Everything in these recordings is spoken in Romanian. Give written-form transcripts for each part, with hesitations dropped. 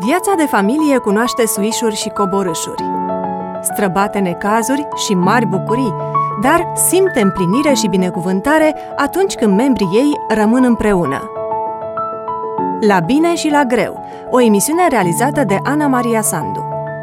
Viața de familie cunoaște suișuri și coborâșuri, străbate necazuri și mari bucurii, dar simte împlinire și binecuvântare atunci când membrii ei rămân împreună. La bine și la greu, o emisiune realizată de Ana Maria Sandu.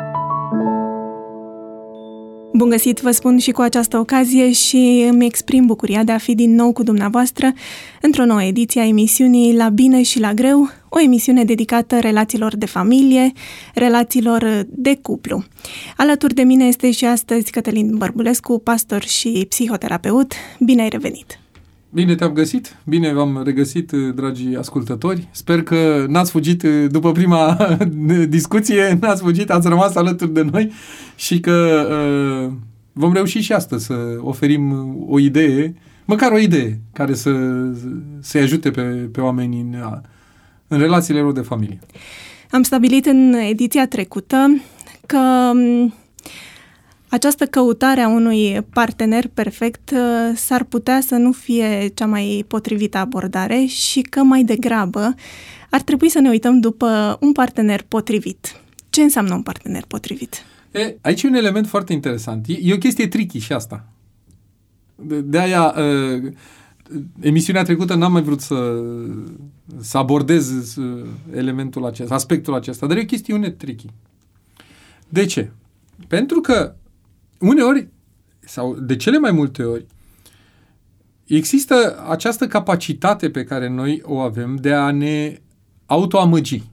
Bun găsit, vă spun și cu această ocazie și îmi exprim bucuria de a fi din nou cu dumneavoastră într-o nouă ediție a emisiunii La bine și la greu, o emisiune dedicată relațiilor de familie, relațiilor de cuplu. Alături de mine este și astăzi Cătălin Bărbulescu, pastor și psihoterapeut. Bine ai revenit! Bine te-am găsit, bine v-am regăsit, dragi ascultători. Sper că n-ați fugit după prima discuție, n-ați fugit, ați rămas alături de noi și că vom reuși și astăzi să oferim o idee, măcar o idee, care să-i ajute pe oameni în relațiile lor de familie. Am stabilit în ediția trecută că această căutare a unui partener perfect s-ar putea să nu fie cea mai potrivită abordare și că mai degrabă ar trebui să ne uităm după un partener potrivit. Ce înseamnă un partener potrivit? Aici e un element foarte interesant. E o chestie tricky și asta. De-aia emisiunea trecută n-am mai vrut să abordez elementul acesta, aspectul acesta, dar e o chestiune tricky. De ce? Pentru că uneori, sau de cele mai multe ori, există această capacitate pe care noi o avem de a ne autoamăgi.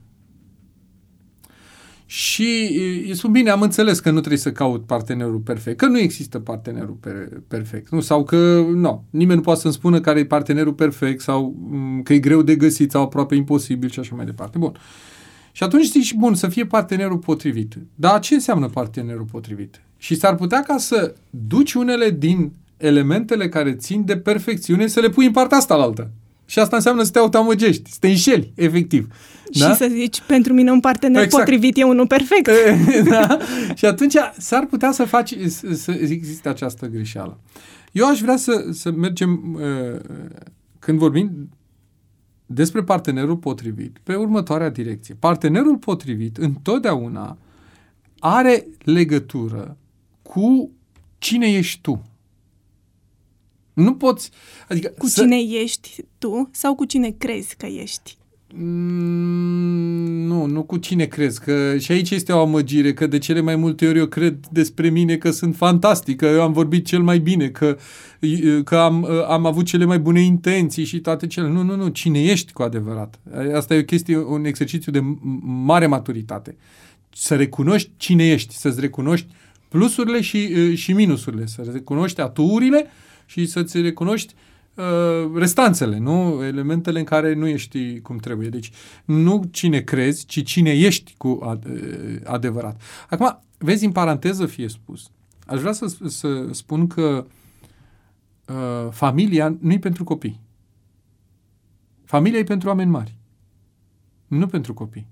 Și îi spun, bine, am înțeles că nu trebuie să caut partenerul perfect, că nu există partenerul perfect. Nu? Sau că nimeni nu poate să-mi spună care e partenerul perfect sau că e greu de găsit sau aproape imposibil și așa mai departe. Bun. Și atunci zici, bun, să fie partenerul potrivit. Dar ce înseamnă partenerul potrivit? Și s-ar putea ca să duci unele din elementele care țin de perfecțiune să le pui în partea asta la altă. Și asta înseamnă să te autoamăgești, să te înșeli, efectiv. Și să zici, pentru mine un partener potrivit e unul perfect. Da? Și atunci s-ar putea să existe această greșeală. Eu aș vrea să mergem, când vorbim despre partenerul potrivit, pe următoarea direcție. Partenerul potrivit întotdeauna are legătură cu cine ești tu. Nu poți... Adică cine ești tu sau cu cine crezi că ești? Nu cu cine crezi. Că și aici este o amăgire, că de cele mai multe ori eu cred despre mine că sunt fantastic, că eu am vorbit cel mai bine, că am avut cele mai bune intenții și toate cele. Nu. Cine ești cu adevărat? Asta e o chestie, un exercițiu de mare maturitate. Să recunoști cine ești, să-ți recunoști plusurile și minusurile, să recunoști aturile și să-ți recunoști restanțele, nu? Elementele în care nu ești cum trebuie. Deci, nu cine crezi, ci cine ești cu adevărat. Acum, vezi, în paranteză fie spus, aș vrea să spun că familia nu e pentru copii. Familia e pentru oameni mari, nu pentru copii.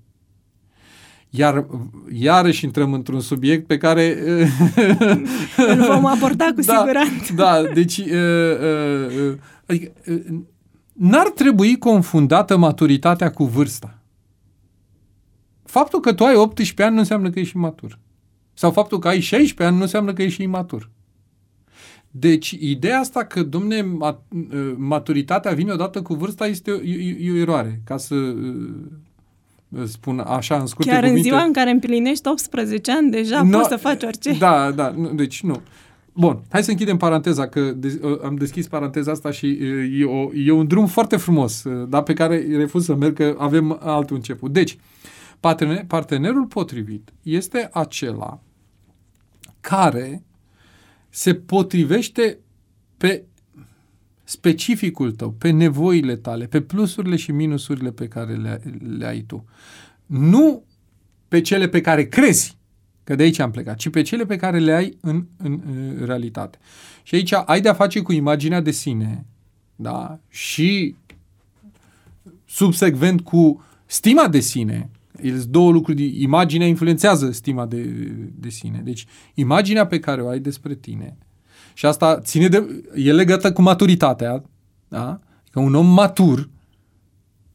Iarăși intrăm într-un subiect pe care îl vom aborda cu siguranță. Da, deci adică, n-ar trebui confundată maturitatea cu vârsta. Faptul că tu ai 18 ani nu înseamnă că ești imatur. Sau faptul că ai 16 ani nu înseamnă că ești imatur. Deci, ideea asta că, domne, maturitatea vine odată cu vârsta este o eroare, ca să spun așa în scurte cuvinte. Chiar în ziua în care împlinești 18 ani, deja poți să faci orice. Da, deci nu. Bun, hai să închidem paranteza, că am deschis paranteza asta și e un drum foarte frumos, dar pe care refuz să merg, că avem altul început. Deci, partenerul potrivit este acela care se potrivește pe specificul tău, pe nevoile tale, pe plusurile și minusurile pe care le ai tu. Nu pe cele pe care crezi, că de aici am plecat, ci pe cele pe care le ai în realitate. Și aici ai de-a face cu imaginea de sine, da? Și subsecvent cu stima de sine. Sunt două lucruri. Imaginea influențează stima de sine. Deci, imaginea pe care o ai despre tine, și asta e legată cu maturitatea, da? Că un om matur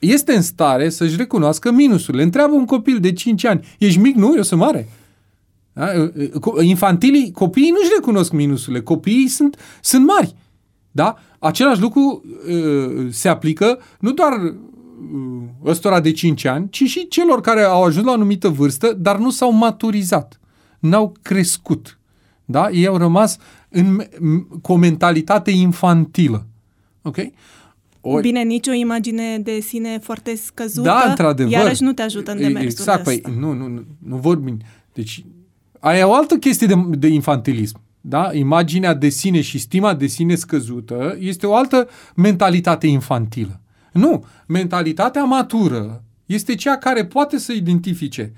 este în stare să-și recunoască minusurile. Întreabă un copil de 5 ani, ești mic? Nu, eu sunt mare. Da? Infantilii, copiii nu-și recunosc minusurile, copiii sunt mari. Da? Același lucru se aplică nu doar ăstora de 5 ani, ci și celor care au ajuns la o anumită vârstă, dar nu s-au maturizat, n-au crescut. Da? Ei au rămas cu o mentalitate infantilă. Ok? Bine, nici o imagine de sine foarte scăzută, da, într-adevăr, iarăși nu te ajută în demersul exact, ăsta. Păi, nu vorbim. Deci, aia e o altă chestie de infantilism. Da? Imaginea de sine și stima de sine scăzută este o altă mentalitate infantilă. Nu, mentalitatea matură este cea care poate să identifice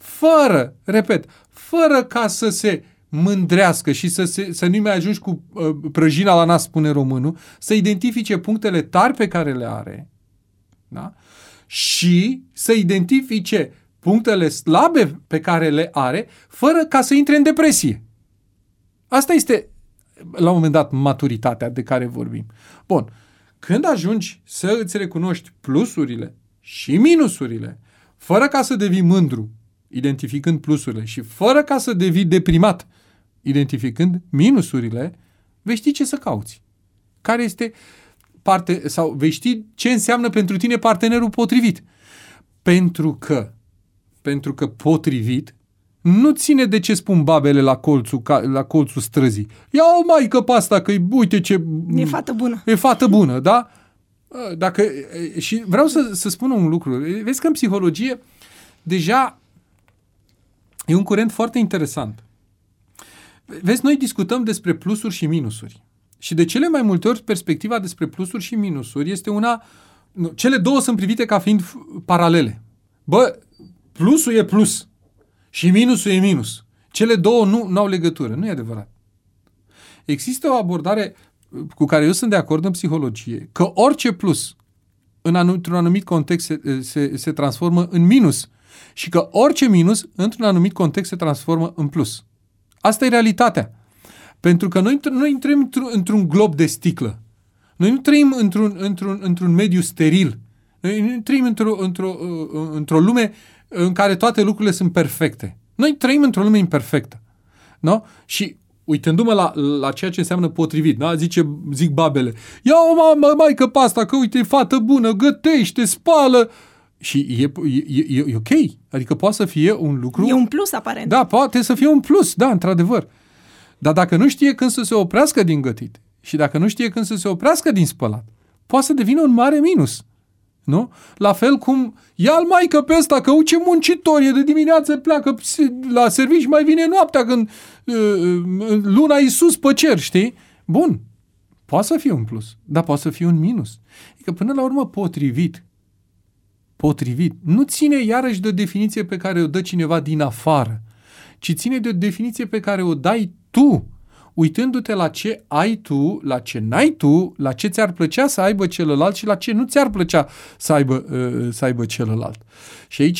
fără ca să se mândrească și să nu mai ajungi cu prăjina la nas, spune românul, să identifice punctele tari pe care le are, da? Și să identifice punctele slabe pe care le are, fără ca să intre în depresie. Asta este, la un moment dat, maturitatea de care vorbim. Bun, când ajungi să îți recunoști plusurile și minusurile, fără ca să devii mândru, identificând plusurile, și fără ca să devii deprimat, identificând minusurile, vei ști ce să cauți. Care este sau vei ști ce înseamnă pentru tine partenerul potrivit. Pentru că potrivit nu ține de ce spun babele la colțul străzii. Ia-o maică pe asta, că uite ce... E fată bună. E fată bună, da? Și vreau să spun un lucru. Vezi că în psihologie deja e un curent foarte interesant. Vezi, noi discutăm despre plusuri și minusuri. Și de cele mai multe ori perspectiva despre plusuri și minusuri este una... Cele două sunt privite ca fiind paralele. Bă, plusul e plus și minusul e minus. Cele două nu au legătură. Nu e adevărat. Există o abordare cu care eu sunt de acord în psihologie, că orice plus într-un anumit context se transformă în minus și că orice minus într-un anumit context se transformă în plus. Asta e realitatea. Pentru că noi intrăm într-un glob de sticlă. Noi nu trăim într-un mediu steril. Noi nu trăim într-o lume în care toate lucrurile sunt perfecte. Noi trăim într-o lume imperfectă. No? Și uitându-mă la ceea ce înseamnă potrivit, da? Zic babele, ia-o maică pe asta, că uite, e fată bună, gătește, spală. Și e ok. Adică poate să fie un lucru... E un plus, aparent. Da, poate să fie un plus, da, într-adevăr. Dar dacă nu știe când să se oprească din gătit și dacă nu știe când să se oprească din spălat, poate să devină un mare minus. Nu? La fel cum ia-l maică pe ăsta, că uite muncitor e, de dimineață pleacă la servici, mai vine noaptea când luna e sus pe cer, știi? Bun, poate să fie un plus, dar poate să fie un minus. Adică până la urmă potrivit nu ține iarăși de o definiție pe care o dă cineva din afară, ci ține de o definiție pe care o dai tu, uitându-te la ce ai tu, la ce n-ai tu, la ce ți-ar plăcea să aibă celălalt și la ce nu ți-ar plăcea să aibă celălalt. Și aici,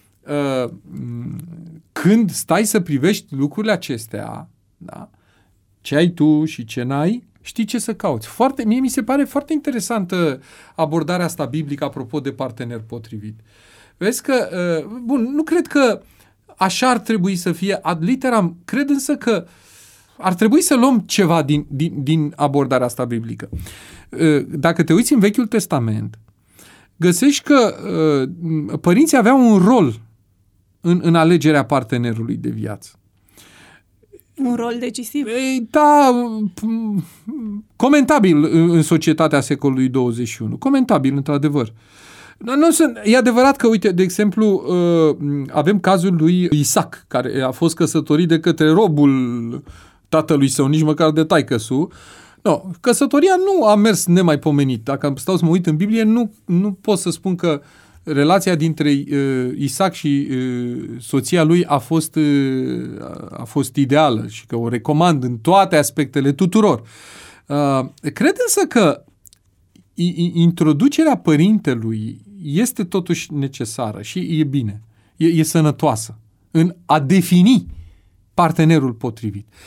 când stai să privești lucrurile acestea, da, ce ai tu și ce n-ai, știi ce să cauți. Mie mi se pare foarte interesantă abordarea asta biblică apropo de partener potrivit. Vezi că, nu cred că așa ar trebui să fie ad literam, cred însă că ar trebui să luăm ceva din abordarea asta biblică. Dacă te uiți în Vechiul Testament, găsești că părinții aveau un rol în alegerea partenerului de viață. Un rol decisiv. Da, comentabil în societatea secolului 21. Comentabil, într-adevăr. E adevărat că, uite, de exemplu, avem cazul lui Isaac, care a fost căsătorit de către robul tatălui său, nici măcar de taică-su. No, căsătoria nu a mers nemaipomenit. Dacă stau să mă uit în Biblie, nu pot să spun că relația dintre Isaac și soția lui a fost ideală și că o recomand în toate aspectele tuturor. Cred însă că introducerea părintelui este totuși necesară și e bine, e sănătoasă în a defini partenerul potrivit.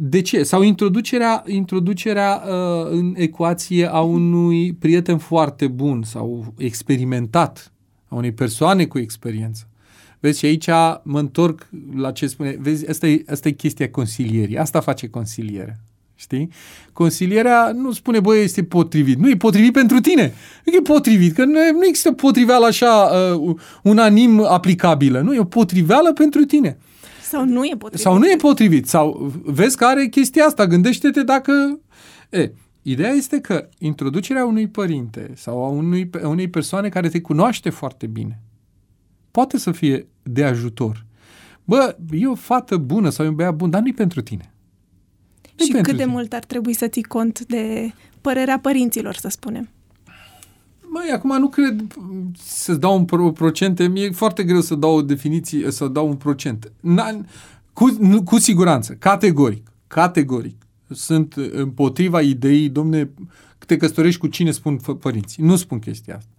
De ce? Sau introducerea în ecuație a unui prieten foarte bun sau experimentat, a unei persoane cu experiență. Vezi, și aici mă întorc la ce spune. Vezi, asta e chestia consilierii. Asta face consilierea. Știi? Consilierea nu spune, băi, este potrivit. Nu e potrivit pentru tine. Nu e potrivit, că nu există potriveală așa unanim aplicabilă. Nu, e o potriveală pentru tine. Sau nu e potrivit. Sau nu e potrivit. Sau vezi că are chestia asta. Gândește-te dacă... Ideea este că introducerea unui părinte sau a unei persoane care te cunoaște foarte bine poate să fie de ajutor. Bă, e o fată bună sau e un băiat bun, dar nu-i pentru tine. Și cât de mult ar trebui să ții cont de părerea părinților, să spunem? Măi, acum nu cred să-ți dau un procente, mi-e foarte greu să dau o definiție, să dau un procent. Cu siguranță, categoric, sunt împotriva ideii, domne, te căsătorești cu cine spun părinții. Nu spun chestia asta.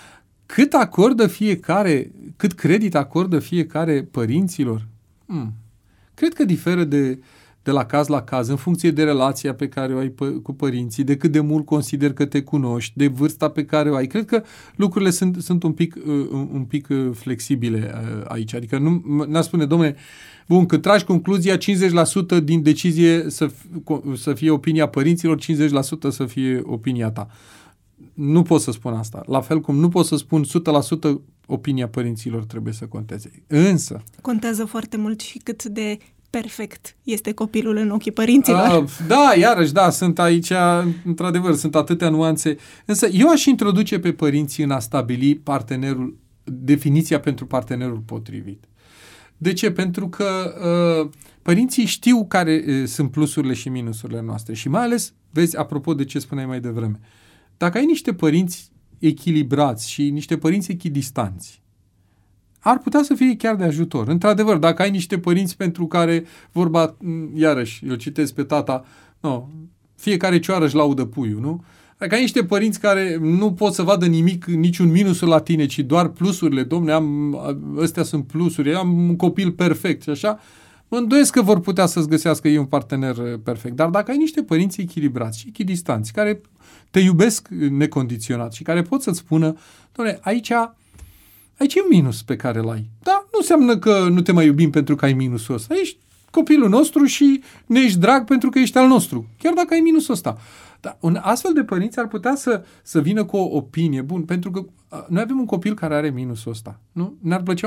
Cât credit acordă fiecare părinților? Cred că diferă de la caz la caz, în funcție de relația pe care o ai cu părinții, de cât de mult consideri că te cunoști, de vârsta pe care o ai. Cred că lucrurile sunt un pic flexibile aici. Adică n-aș spune, dom'le, bun, când tragi concluzia, 50% din decizie să fie opinia părinților, 50% să fie opinia ta. Nu pot să spun asta. La fel cum nu pot să spun 100% opinia părinților trebuie să conteze. Însă... Contează foarte mult și cât de perfect este copilul în ochii părinților. Da, iarăși, da, sunt aici, într-adevăr, sunt atâtea nuanțe. Însă eu aș introduce pe părinții în a stabili definiția pentru partenerul potrivit. De ce? Pentru că părinții știu care sunt plusurile și minusurile noastre și mai ales, vezi, apropo de ce spuneai mai devreme, dacă ai niște părinți echilibrați și niște părinți echidistanți, ar putea să fie chiar de ajutor. Într-adevăr, dacă ai niște părinți pentru care vorba, iarăși, eu citesc pe tata, fiecare cioară își laudă puiul, nu? Dacă ai niște părinți care nu pot să vadă nimic, niciun minusul la tine, ci doar plusurile, domne, astea sunt plusuri, am un copil perfect și așa, mă îndoiesc că vor putea să-ți găsească ei un partener perfect. Dar dacă ai niște părinți echilibrați și echidistanți, care te iubesc necondiționat și care pot să-ți spună, domne, aici e un minus pe care îl ai. Da, nu înseamnă că nu te mai iubim pentru că ai minusul ăsta. Ești copilul nostru și ne ești drag pentru că ești al nostru. Chiar dacă ai minusul ăsta. Dar un astfel de părinți ar putea să vină cu o opinie. Bun, pentru că noi avem un copil care are minusul ăsta. Nu? Ne-ar plăcea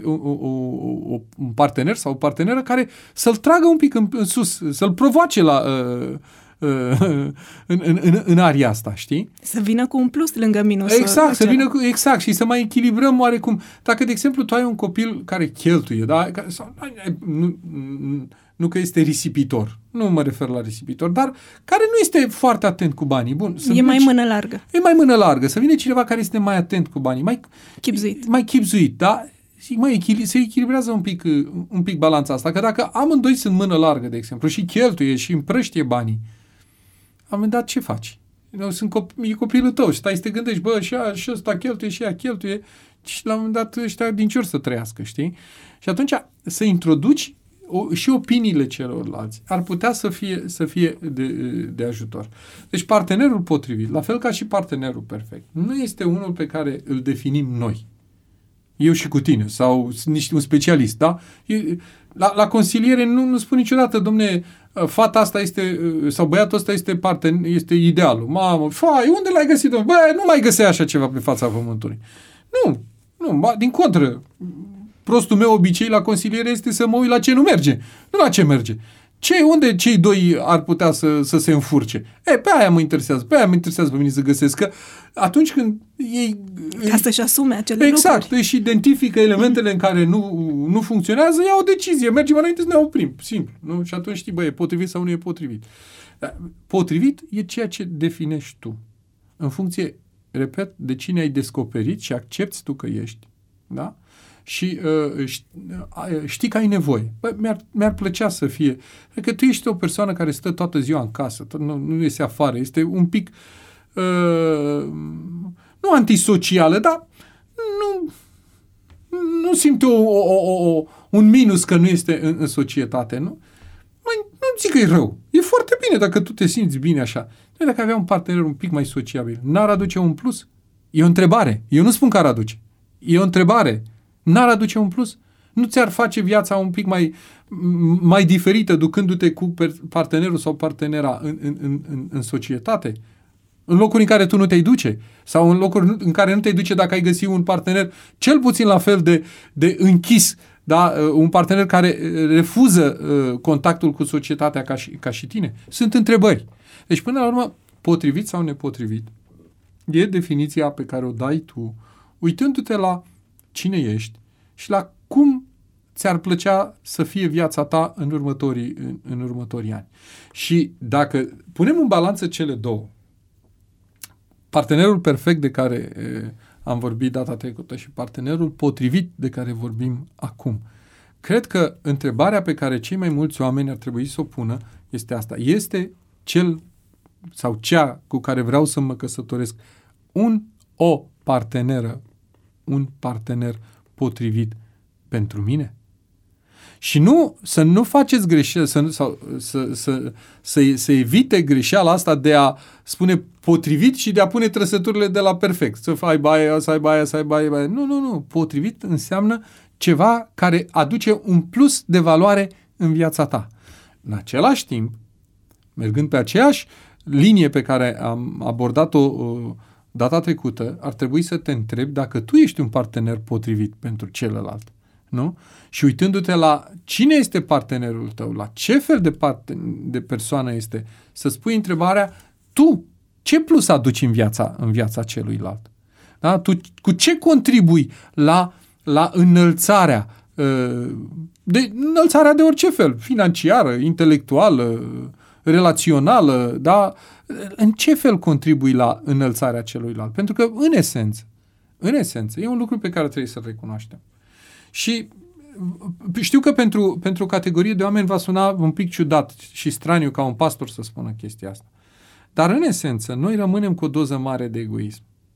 un partener sau o parteneră care să-l tragă un pic în sus, să-l provoace în aria asta, știi? Să vină cu un plus lângă minusul. Exact, și să mai echilibrăm oarecum. Dacă, de exemplu, tu ai un copil care cheltuie, da? Nu că este risipitor, nu mă refer la risipitor, dar care nu este foarte atent cu banii. Bun, mână largă. E mai mână largă. Să vină cineva care este mai atent cu banii, mai chibzuit, da? Și se echilibrează un pic balanța asta. Că dacă amândoi sunt mână largă, de exemplu, și cheltuie și împrăștie banii, am dat ce faci? E copilul tău și stai să te gândești, bă, și ăsta cheltuie și ea cheltuie și la un moment dat ăștia din ce or să trăiască, știi? Și atunci să introduci și opiniile celorlalți ar putea să fie de ajutor. Deci partenerul potrivit, la fel ca și partenerul perfect, nu este unul pe care îl definim noi. Eu și cu tine, sau un specialist, da? La consiliere nu spun niciodată, domne, fata asta este, sau băiatul ăsta este idealul. Mamă, unde l-ai găsit, domne? Bă, nu mai găseai așa ceva pe fața pământului. Nu, din contră. Prostul meu obicei la consiliere este să mă uit la ce nu merge, nu la ce merge. Unde cei doi ar putea să se înfurce? Pe aia mă interesează pe mine să găsesc, că atunci când ei... Ca să-și asume acele lucruri. Exact, își identifică elementele în care nu funcționează, ia o decizie, mergem înainte să ne oprim, simplu. Nu? Și atunci știi, e potrivit sau nu e potrivit. Dar potrivit e ceea ce definești tu. În funcție, repet, de cine ai descoperit și accepti tu că ești. Da? Și știi că ai nevoie. Mi-ar plăcea să fie. Că tu ești o persoană care stă toată ziua în casă, nu iese afară, este un pic nu antisocială, dar nu simte un minus că nu este în societate, nu? Nu zic că e rău. E foarte bine dacă tu te simți bine așa. Dacă avea un partener un pic mai sociabil, n-ar aduce un plus? E o întrebare. Eu nu spun că ar aduce. E o întrebare. N-ar aduce un plus? Nu ți-ar face viața un pic mai diferită ducându-te cu partenerul sau partenera în societate? În locuri în care tu nu te-ai duce. Sau în locuri în care nu te-ai duce dacă ai găsi un partener cel puțin la fel de închis, da? Un partener care refuză contactul cu societatea ca și tine. Sunt întrebări. Deci, până la urmă, potrivit sau nepotrivit, e definiția pe care o dai tu, uitându-te la cine ești și la cum ți-ar plăcea să fie viața ta în următorii ani. Și dacă punem în balanță cele două, partenerul perfect de care am vorbit data trecută și partenerul potrivit de care vorbim acum, cred că întrebarea pe care cei mai mulți oameni ar trebui să o pună este asta. Este cel sau cea cu care vreau să mă căsătoresc un partener potrivit pentru mine? Și să nu faceți greșeli, să evite greșeala asta de a spune potrivit și de a pune trăsăturile de la perfect. Să ai baie, să ai baie, să ai baie. Nu. Potrivit înseamnă ceva care aduce un plus de valoare în viața ta. În același timp, mergând pe aceeași linie pe care am abordat-o data trecută, ar trebui să te întrebi dacă tu ești un partener potrivit pentru celălalt. Nu? Și uitându-te la cine este partenerul tău, la ce fel de persoană este, să-ți pui întrebarea, tu ce plus aduci în viața celuilalt? Da? Tu cu ce contribui la înălțarea de orice fel, financiară, intelectuală, relațională, da? În ce fel contribui la înălțarea celuilalt? Pentru că, în esență, e un lucru pe care trebuie să-l recunoaștem. Și știu că pentru o categorie de oameni va suna un pic ciudat și straniu ca un pastor să spună chestia asta. Dar în esență, noi rămânem cu o doză mare de egoism.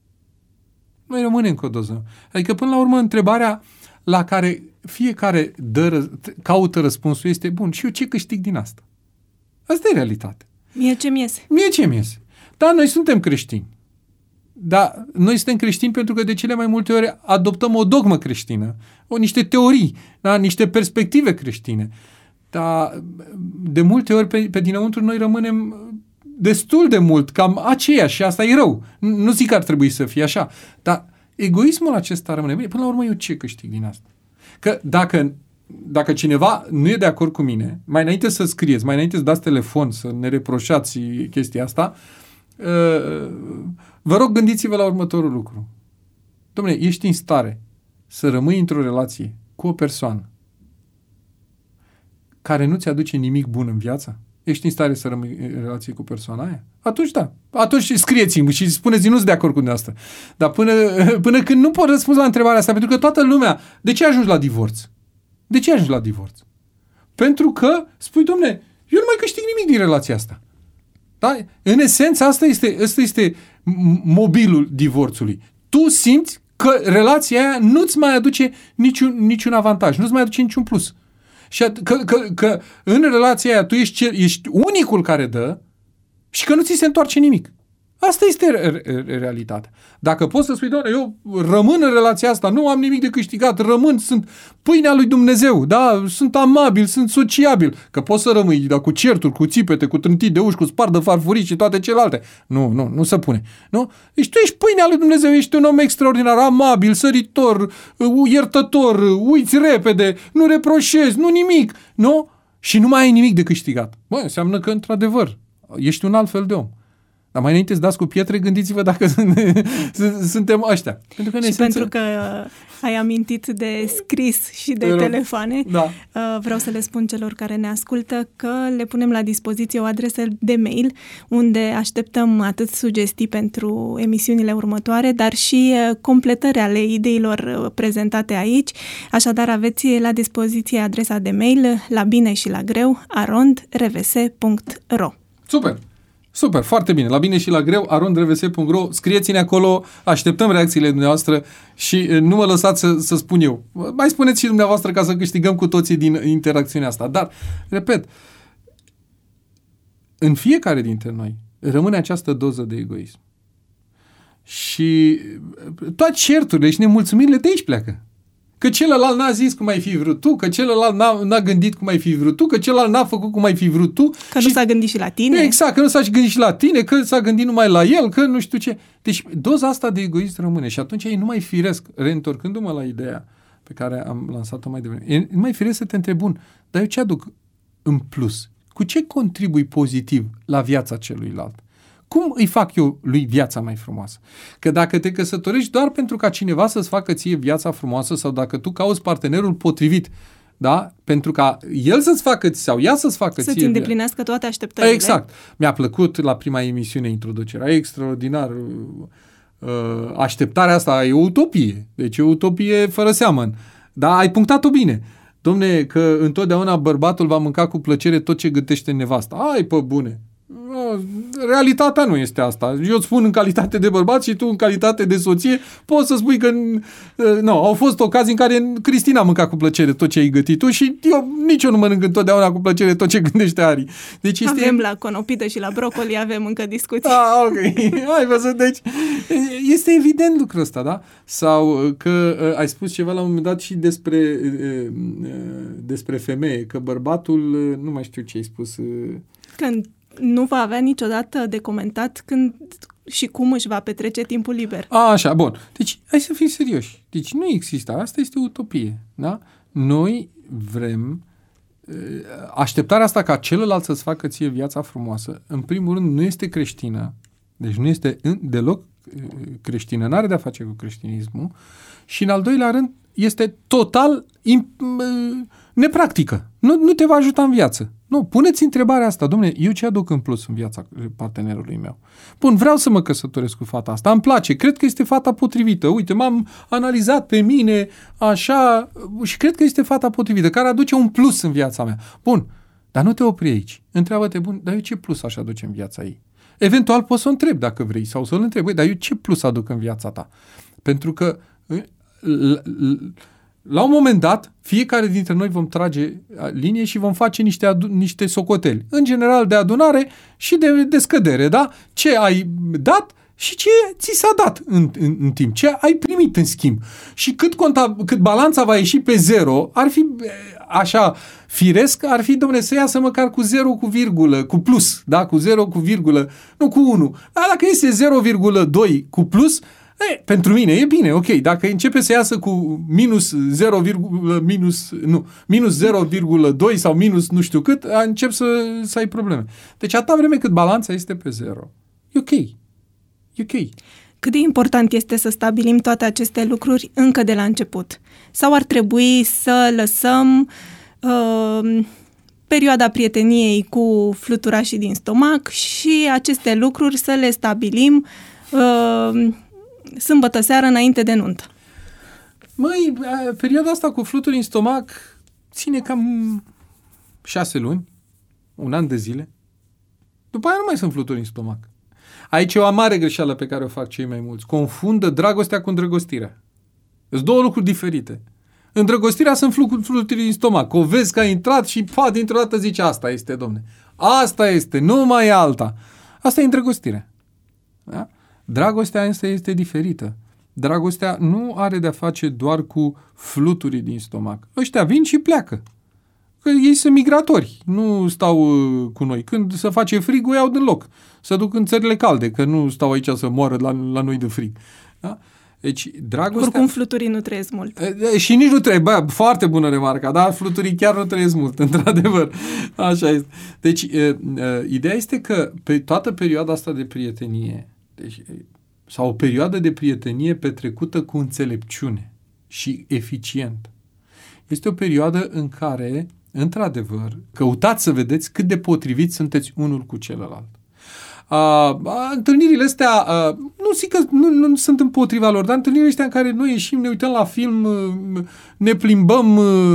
Adică, până la urmă, întrebarea la care fiecare caută răspunsul este, bun, și eu ce câștig din asta? Asta e realitate. Mie ce-mi iese? Da, noi suntem creștini. Da, noi suntem creștini pentru că de cele mai multe ori adoptăm o dogmă creștină, niște teorii, da, niște perspective creștine. Dar de multe ori pe dinăuntru noi rămânem destul de mult cam aceeași și asta e rău. Nu zic că ar trebui să fie așa, dar egoismul acesta rămâne. Bine, până la urmă eu ce câștig din asta? Că dacă cineva nu e de acord cu mine, mai înainte să scrieți, mai înainte să dați telefon, să ne reproșați chestia asta, vă rog, gândiți-vă la următorul lucru. Dom'le, ești în stare să rămâi într-o relație cu o persoană care nu ți-aduce nimic bun în viață? Ești în stare să rămâi în relație cu persoana aia? Atunci da. Atunci scrieți-mi și spuneți, nu sunt de acord cu dumneavoastră. Dar până când nu pot răspuns la întrebarea asta, pentru că toată lumea, de ce ajungi la divorț? Pentru că spui, dom'le, eu nu mai câștig nimic din relația asta. Da? În esență, asta este mobilul divorțului. Tu simți că relația aia nu-ți mai aduce niciun avantaj, nu-ți mai aduce niciun plus. Și că în relația aia tu ești unicul care dă și că nu ți se întoarce nimic. Asta este realitatea. Dacă poți să spui, doamne, eu rămân în relația asta, nu am nimic de câștigat, sunt pâinea lui Dumnezeu, da? Sunt amabil, sunt sociabil, că poți să rămâi, dar cu certuri, cu țipete, cu trântii de uși, cu spart de farfurii și toate celelalte. Nu se pune. Nu? Deci tu ești pâinea lui Dumnezeu, ești un om extraordinar, amabil, săritor, iertător, uiți repede, nu reproșezi, nu nimic, nu? Și nu mai ai nimic de câștigat. Bă, înseamnă că, într-adevăr, ești un alt fel de om. Dar mai înainte să dați cu pietre, gândiți-vă dacă suntem ăștia. Pentru că ai amintit de scris și de telefoane, da. Vreau să le spun celor care ne ascultă că le punem la dispoziție o adresă de mail unde așteptăm atât sugestii pentru emisiunile următoare, dar și completări ale ideilor prezentate aici. Așadar, aveți la dispoziție adresa de mail labineșilagreu@rvs.ro. Super, foarte bine. La bine și la greu, arondrvs.ro. Scrieți-ne acolo, așteptăm reacțiile dumneavoastră și nu mă lăsați să spun eu. Mai spuneți și dumneavoastră ca să câștigăm cu toții din interacțiunea asta. Dar, repet, în fiecare dintre noi rămâne această doză de egoism. Și toate certurile și nemulțumirile de aici pleacă. Că celălalt n-a zis cum ai fi vrut tu, că celălalt n-a gândit cum ai fi vrut tu, că celălalt n-a făcut cum ai fi vrut tu. Că nu s-a gândit și la tine. Exact, că nu s-a gândit și la tine, că s-a gândit numai la el, că nu știu ce. Deci doza asta de egoism rămâne și atunci e numai firesc, reîntorcându-mă la ideea pe care am lansat-o mai devreme, e numai firesc să te întrebi, bun, dar eu ce aduc în plus? Cu ce contribui pozitiv la viața celuilalt? Cum îi fac eu lui viața mai frumoasă? Că dacă te căsătorești doar pentru ca cineva să-ți facă ție viața frumoasă sau dacă tu cauți partenerul potrivit, da? Pentru ca el să-ți facă sau ea să-ți facă să-ți îndeplinească toate așteptările. Exact. Mi-a plăcut la prima emisiune introducerea, extraordinar. Așteptarea asta e o utopie. Deci e o utopie fără seamăn. Dar ai punctat-o bine. Dom'le, că întotdeauna bărbatul va mânca cu plăcere tot ce gătește nevasta. Ai pe bune. Realitatea nu este asta. Eu îți spun în calitate de bărbat și tu în calitate de soție poți să spui că au fost ocazii în care Cristina mânca cu plăcere tot ce ai gătit tu și nici eu nu mănânc întotdeauna cu plăcere tot ce gândește Ari. Deci avem la conopidă și la brocoli avem încă discuții. Ok. Hai văzut, deci este evident lucrul ăsta, da? Sau că ai spus ceva la un moment dat și despre femeie, că bărbatul, nu mai știu ce ai spus. Când nu va avea niciodată de comentat când și cum își va petrece timpul liber. Așa, bun. Deci, hai să fim serioși. Deci nu există. Asta este utopie. Da? Noi vrem așteptarea asta ca celălalt să-ți facă ție viața frumoasă, în primul rând, nu este creștină. Deci nu este deloc creștină. N-are de-a face cu creștinismul. Și în al doilea rând, este total nepractică. Nu te va ajuta în viață. Nu, puneți întrebarea asta, dom'le, eu ce aduc în plus în viața partenerului meu? Bun, vreau să mă căsătoresc cu fata asta, îmi place, cred că este fata potrivită. Uite, m-am analizat pe mine așa și cred că este fata potrivită, care aduce un plus în viața mea. Bun, dar nu te opri aici. Întreabă-te, bun, dar eu ce plus aș aduce în viața ei? Eventual poți să o întrebi dacă vrei sau să-l întrebi, dar eu ce plus aduc în viața ta? Pentru că la un moment dat, fiecare dintre noi vom trage linie și vom face niște socoteli. În general de adunare și de scădere, da? Ce ai dat și ce ți s-a dat în timp. Ce ai primit în schimb. Și cât balanța va ieși pe zero, ar fi așa firesc, ar fi, dom'le, să iasă măcar cu 0 cu virgulă, cu plus, da? Cu 0 cu virgulă, nu cu 1. Dar dacă este 0,2 cu plus, pentru mine e bine, ok. Dacă începe să iasă cu minus 0,2 sau minus nu știu cât, încep să ai probleme. Deci atâta vreme cât balanța este pe 0, e ok. E ok. Cât de important este să stabilim toate aceste lucruri încă de la început? Sau ar trebui să lăsăm perioada prieteniei cu fluturașii din stomac și aceste lucruri să le stabilim sâmbătă seară înainte de nuntă? Măi, perioada asta cu fluturi în stomac ține cam 6 luni, un an de zile. După aia nu mai sunt fluturi în stomac. Aici e o mare greșeală pe care o fac cei mai mulți. Confundă dragostea cu îndrăgostirea. Sunt două lucruri diferite. Îndrăgostirea sunt fluturi în stomac. O vezi că a intrat și dintr-o dată zici, asta este, domne. Asta este, nu mai e alta. Asta e îndrăgostirea. Da? Dragostea însă este diferită. Dragostea nu are de-a face doar cu fluturii din stomac. Ăștia vin și pleacă. Că ei sunt migratori, nu stau cu noi. Când se face frig, o iau din loc. Se duc în țările calde, că nu stau aici să moară la noi de frig. Da? Deci, dragostea... Oricum fluturii nu trăiesc mult. Și nici nu trebuie. Bă, foarte bună remarca, dar fluturii chiar nu trăiesc mult, într-adevăr. Așa este. Deci, ideea este că pe toată perioada asta de prietenie, deci, sau o perioadă de prietenie petrecută cu înțelepciune și eficient, este o perioadă în care, într-adevăr, căutați să vedeți cât de potriviți sunteți unul cu celălalt. Întâlnirile astea, nu zic că nu sunt împotriva lor, dar întâlnirile astea în care noi ieșim, ne uităm la film, ne plimbăm,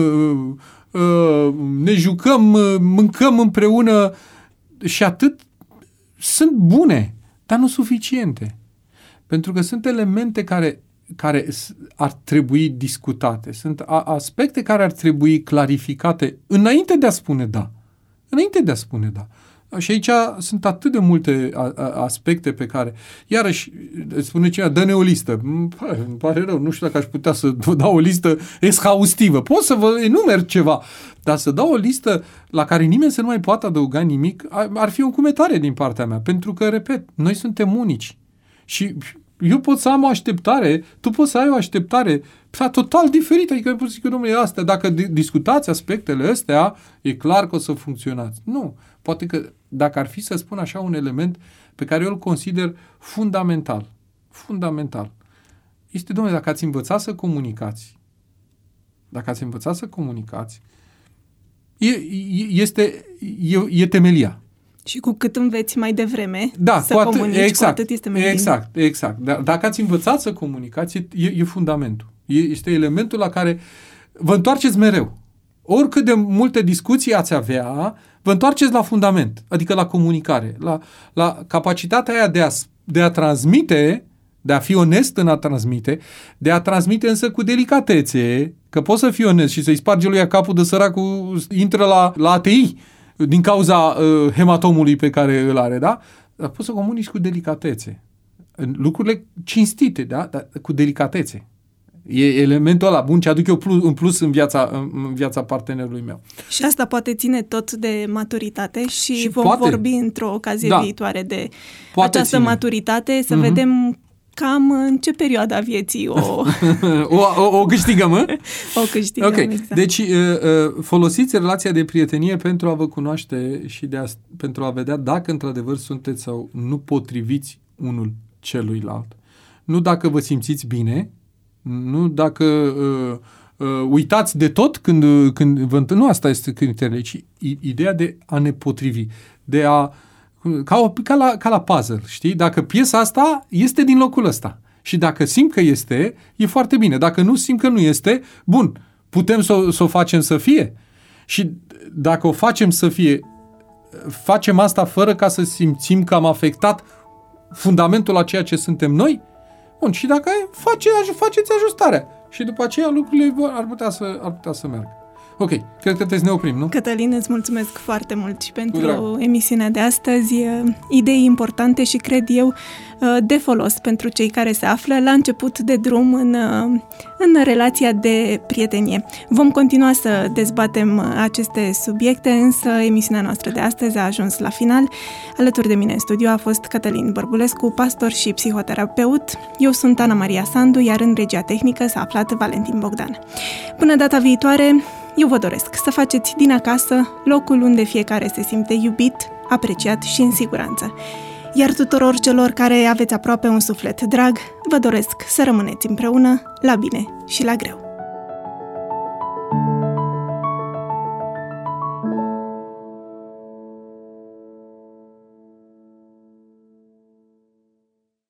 ne jucăm, mâncăm împreună și atât, sunt bune, dar nu suficiente. Pentru că sunt elemente care ar trebui discutate. Sunt aspecte care ar trebui clarificate înainte de a spune da. Înainte de a spune da. Și aici sunt atât de multe aspecte pe care, iarăși, spune cineva, dă-ne o listă. Îmi pare rău, nu știu dacă aș putea să vă dau o listă exhaustivă. Pot să vă enumer ceva, dar să dau o listă la care nimeni să nu mai poată adăuga nimic, ar fi o încumetare din partea mea. Pentru că, repet, noi suntem unici. Și eu pot să am o așteptare, tu poți să ai o așteptare total diferită. Adică, pot să zic, domnule, astea, dacă discutați aspectele astea, e clar că o să funcționați. Nu. Poate că, dacă ar fi să spun așa un element pe care eu îl consider fundamental, este, domnule, dacă ați învățat să comunicați, e temelia. Și cu cât înveți mai devreme să comunici, cu atât este mai bine. Exact. Dacă ați învățat să comunicați, e fundamentul. Este elementul la care vă întoarceți mereu. Oricât de multe discuții ați avea, vă întoarceți la fundament, adică la comunicare, la capacitatea aia de a transmite, de a fi onest în a transmite, de a transmite însă cu delicatețe, că poți să fii onest și să-i spargi lui capul de săracul, intră la ATI din cauza hematomului pe care îl are, da? Dar poți să comunici cu delicatețe. Lucrurile cinstite, da? Dar cu delicatețe. E elementul ăla bun ce aduc eu în plus în viața partenerului meu. Și asta poate ține tot de maturitate și vom vorbi într-o ocazie viitoare de această maturitate, să vedem cam în ce perioadă a vieții o câștigăm, O câștigăm, okay. Exact. Deci folosiți relația de prietenie pentru a vă cunoaște și pentru a vedea dacă într-adevăr sunteți sau nu potriviți unul celuilalt. Nu dacă vă simțiți bine, nu dacă uitați de tot când vă întâlniți. Nu asta este criteriul, ci ideea de a ne potrivi, de a ca la puzzle, știi? Dacă piesa asta este din locul ăsta și dacă simt că este, e foarte bine. Dacă nu simt că nu este, bun, putem să o facem să fie. Și dacă o facem să fie, facem asta fără ca să simțim că am afectat fundamentul a ceea ce suntem noi. Bun, și dacă faceți ajustarea. Și după aceea lucrurile ar putea să meargă. Ok, cred că trebuie să ne oprim, nu? Cătălin, îți mulțumesc foarte mult și pentru emisiunea de astăzi. Idei importante și, cred eu, de folos pentru cei care se află la început de drum în relația de prietenie. Vom continua să dezbatem aceste subiecte, însă emisiunea noastră de astăzi a ajuns la final. Alături de mine în studio a fost Cătălin Bărbulescu, pastor și psihoterapeut. Eu sunt Ana Maria Sandu, iar în regia tehnică s-a aflat Valentin Bogdan. Până data viitoare, eu vă doresc să faceți din acasă locul unde fiecare se simte iubit, apreciat și în siguranță. Iar tuturor celor care aveți aproape un suflet drag, vă doresc să rămâneți împreună, la bine și la greu.